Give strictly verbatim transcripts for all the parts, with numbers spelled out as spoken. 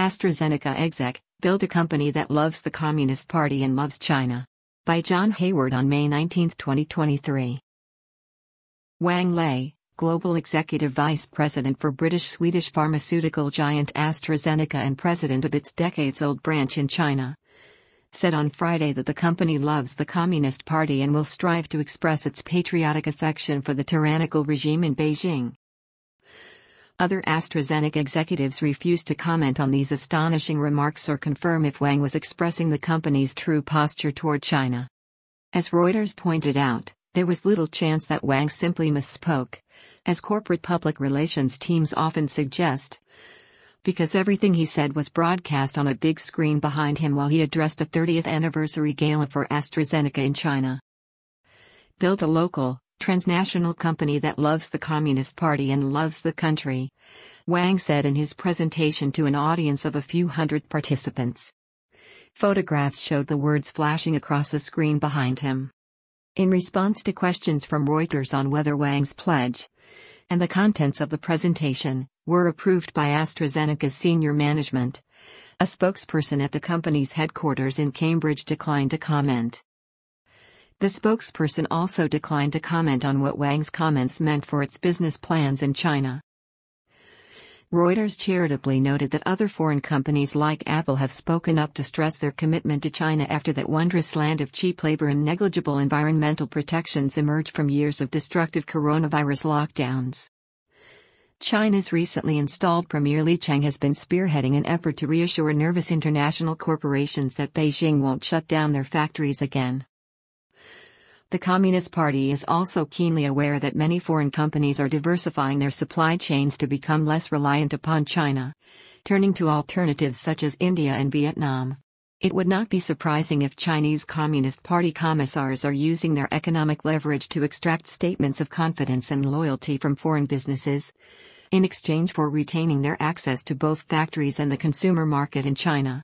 AstraZeneca exec, build a company that loves the Communist Party and loves China. By John Hayward on May nineteenth, twenty twenty-three. Wang Lei, Global Executive Vice President for British-Swedish pharmaceutical giant AstraZeneca and president of its decades-old branch in China, said on Friday that the company loves the Communist Party and will strive to express its patriotic affection for the tyrannical regime in Beijing. Other AstraZeneca executives refused to comment on these astonishing remarks or confirm if Wang was expressing the company's true posture toward China. As Reuters pointed out, there was little chance that Wang simply misspoke, as corporate public relations teams often suggest, because everything he said was broadcast on a big screen behind him while he addressed a thirtieth anniversary gala for AstraZeneca in China. Build a local, transnational company that loves the Communist Party and loves the country, Wang said in his presentation to an audience of a few hundred participants. Photographs showed the words flashing across a screen behind him. In response to questions from Reuters on whether Wang's pledge and the contents of the presentation were approved by AstraZeneca's senior management, a spokesperson at the company's headquarters in Cambridge declined to comment. The spokesperson also declined to comment on what Wang's comments meant for its business plans in China. Reuters charitably noted that other foreign companies like Apple have spoken up to stress their commitment to China after that wondrous land of cheap labor and negligible environmental protections emerged from years of destructive coronavirus lockdowns. China's recently installed Premier Li Cheng has been spearheading an effort to reassure nervous international corporations that Beijing won't shut down their factories again. The Communist Party is also keenly aware that many foreign companies are diversifying their supply chains to become less reliant upon China, turning to alternatives such as India and Vietnam. It would not be surprising if Chinese Communist Party commissars are using their economic leverage to extract statements of confidence and loyalty from foreign businesses, in exchange for retaining their access to both factories and the consumer market in China.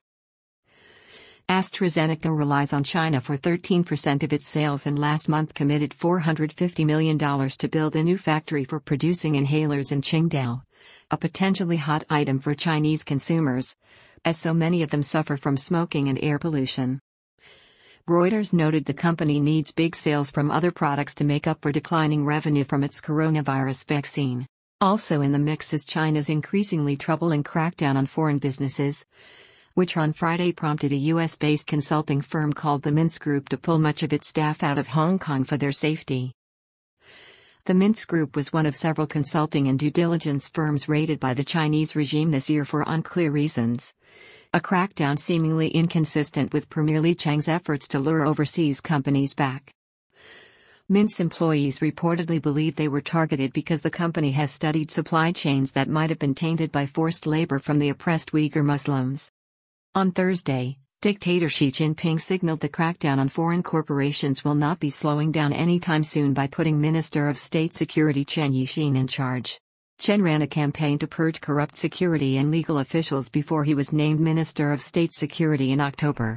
AstraZeneca relies on China for thirteen percent of its sales and last month committed four hundred fifty million dollars to build a new factory for producing inhalers in Qingdao, a potentially hot item for Chinese consumers, as so many of them suffer from smoking and air pollution. Reuters noted the company needs big sales from other products to make up for declining revenue from its coronavirus vaccine. Also in the mix is China's increasingly troubling crackdown on foreign businesses, which on Friday prompted a U S-based consulting firm called the Mintz Group to pull much of its staff out of Hong Kong for their safety. The Mintz Group was one of several consulting and due diligence firms raided by the Chinese regime this year for unclear reasons, a crackdown seemingly inconsistent with Premier Li Cheng's efforts to lure overseas companies back. Mintz employees reportedly believe they were targeted because the company has studied supply chains that might have been tainted by forced labor from the oppressed Uyghur Muslims. On Thursday, dictator Xi Jinping signaled the crackdown on foreign corporations will not be slowing down anytime soon by putting Minister of State Security Chen Yixin in charge. Chen ran a campaign to purge corrupt security and legal officials before he was named Minister of State Security in October.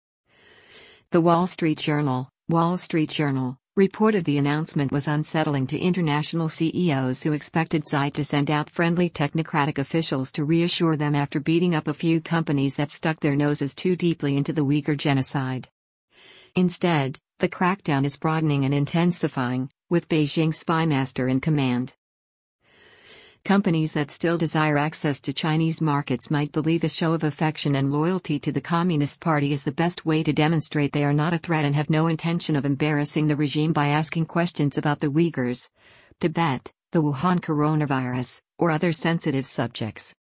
The Wall Street Journal, Wall Street Journal, reported the announcement was unsettling to international C E Os who expected Xi to send out friendly technocratic officials to reassure them after beating up a few companies that stuck their noses too deeply into the Uyghur genocide. Instead, the crackdown is broadening and intensifying, with Beijing's spymaster in command. Companies that still desire access to Chinese markets might believe a show of affection and loyalty to the Communist Party is the best way to demonstrate they are not a threat and have no intention of embarrassing the regime by asking questions about the Uyghurs, Tibet, the Wuhan coronavirus, or other sensitive subjects.